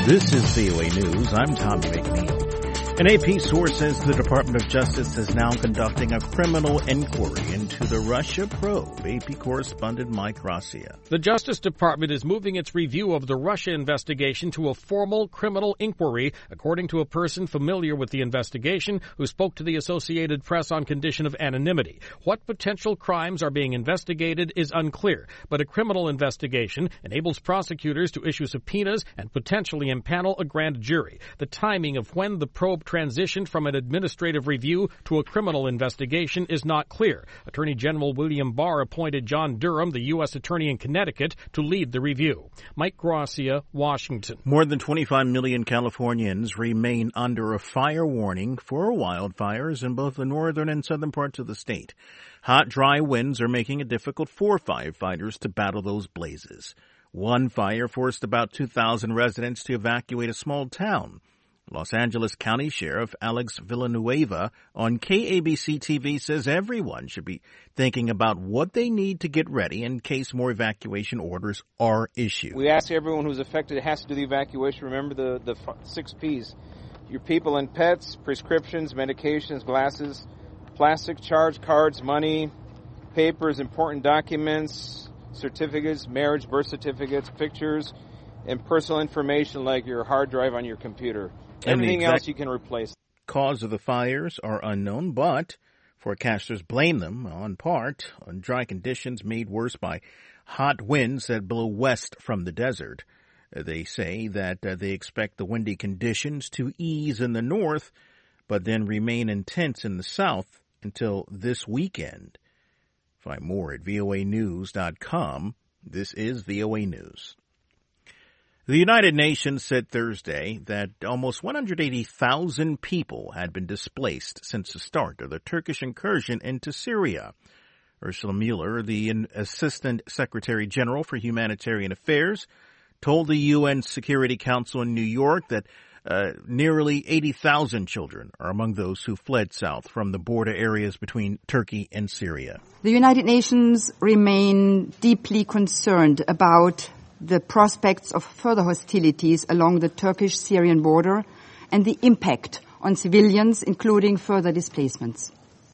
This is VOA News. I'm Tommy McNeil. An AP source says the Department of Justice is now conducting a criminal inquiry into the Russia probe. AP correspondent Mike Gracia. The Justice Department is moving its review of the Russia investigation to a formal criminal inquiry, according to a person familiar with the investigation who spoke to the Associated Press on condition of anonymity. What potential crimes are being investigated is unclear, but a criminal investigation enables prosecutors to issue subpoenas and potentially impanel a grand jury. The timing of when the probe transitioned from an administrative review to a criminal investigation is not clear. Attorney General William Barr appointed John Durham, the U.S. Attorney in Connecticut, to lead the review. Mike Gracia, Washington. More than 25 million Californians remain under a fire warning for wildfires in both the northern and southern parts of the state. Hot, dry winds are making it difficult for firefighters to battle those blazes. One fire forced about 2,000 residents to evacuate a small town. Los Angeles County Sheriff Alex Villanueva on KABC-TV says everyone should be thinking about what they need to get ready in case more evacuation orders are issued. We ask everyone who's affected has to do the evacuation. Remember the 6 Ps. Your people and pets, prescriptions, medications, glasses, plastic charge cards, money, papers, important documents, certificates, marriage, birth certificates, pictures, and personal information like your hard drive on your computer. Everything else you can replace. Cause of the fires are unknown, but forecasters blame them on part on dry conditions made worse by hot winds that blow west from the desert. They say that they expect the windy conditions to ease in the north, but then remain intense in the south until this weekend. Find more at voanews.com. This is VOA News. The United Nations said Thursday that almost 180,000 people had been displaced since the start of the Turkish incursion into Syria. Ursula Mueller, the Assistant Secretary General for Humanitarian Affairs, told the UN Security Council in New York that nearly 80,000 children are among those who fled south from the border areas between Turkey and Syria. The United Nations remain deeply concerned about the prospects of further hostilities along the Turkish-Syrian border and the impact on civilians, including further displacements.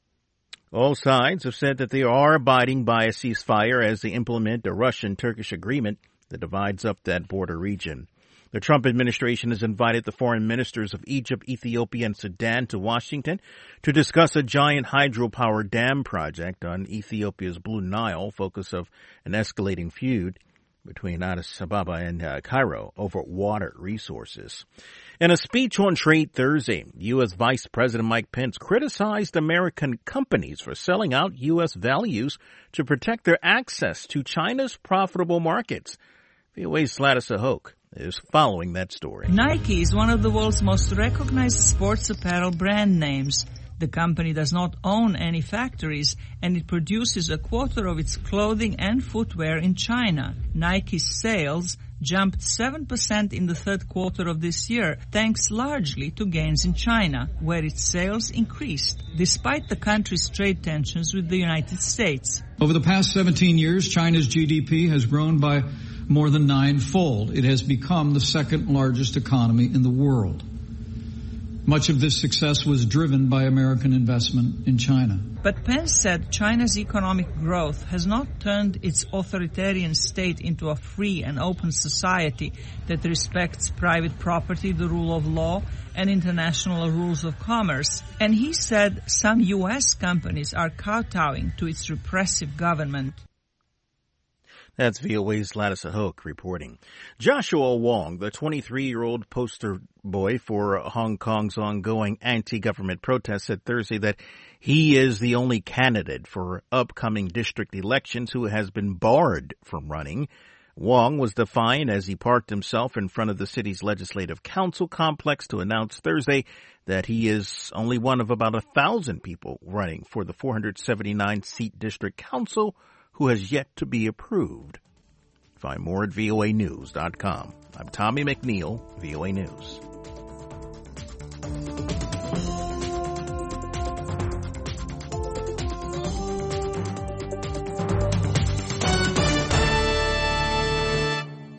All sides have said that they are abiding by a ceasefire as they implement a Russian-Turkish agreement that divides up that border region. The Trump administration has invited the foreign ministers of Egypt, Ethiopia, and Sudan to Washington to discuss a giant hydropower dam project on Ethiopia's Blue Nile, focus of an escalating feud between Addis Ababa and Cairo over water resources. In a speech on trade Thursday, U.S. Vice President Mike Pence criticized American companies for selling out U.S. values to protect their access to China's profitable markets. VOA's Gladys Ahoke is following that story. Nike is one of the world's most recognized sports apparel brand names. The company does not own any factories, and it produces a quarter of its clothing and footwear in China. Nike's sales jumped 7% in the third quarter of this year, thanks largely to gains in China, where its sales increased, despite the country's trade tensions with the United States. Over the past 17 years, China's GDP has grown by more than 9-fold. It has become the second largest economy in the world. Much of this success was driven by American investment in China. But Pence said China's economic growth has not turned its authoritarian state into a free and open society that respects private property, the rule of law, and international rules of commerce. And he said some U.S. companies are kowtowing to its repressive government. That's VOA's Gladys Ahoke reporting. Joshua Wong, the 23-year-old poster boy for Hong Kong's ongoing anti-government protests, said Thursday that he is the only candidate for upcoming district elections who has been barred from running. Wong was defiant as he parked himself in front of the city's legislative council complex to announce Thursday that he is only one of about 1,000 people running for the 479-seat district council who has yet to be approved. Find more at voanews.com. I'm Tommy McNeil, VOA News.